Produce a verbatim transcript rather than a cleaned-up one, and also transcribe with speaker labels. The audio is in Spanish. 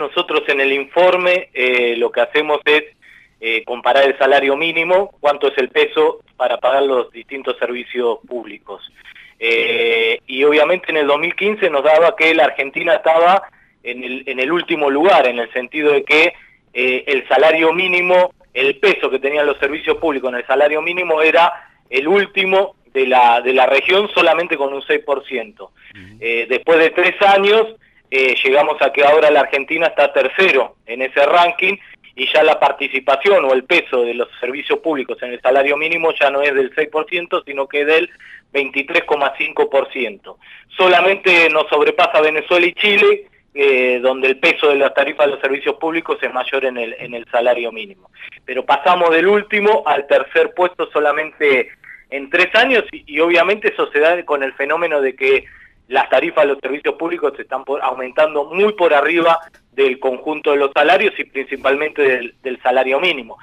Speaker 1: nosotros en el informe eh, lo que hacemos es eh, comparar el salario mínimo, cuánto es el peso para pagar los distintos servicios públicos. Eh, y obviamente en el dos mil quince nos daba que la Argentina estaba en el, en el último lugar, en el sentido de que eh, el salario mínimo, el peso que tenían los servicios públicos en el salario mínimo era el último de la, de la región, solamente con un seis por ciento. Uh-huh. eh, después de tres años eh, llegamos a que ahora la Argentina está tercero en ese ranking, y ya la participación o el peso de los servicios públicos en el salario mínimo ya no es del seis por ciento, sino que es del veintitrés coma cinco por ciento. Solamente nos sobrepasa Venezuela y Chile, eh, donde el peso de las tarifas de los servicios públicos es mayor en el, en el salario mínimo. Pero pasamos del último al tercer puesto solamente en tres años, y, y obviamente eso se da con el fenómeno de que las tarifas de los servicios públicos se están por, aumentando muy por arriba del conjunto de los salarios y principalmente del, del salario mínimo.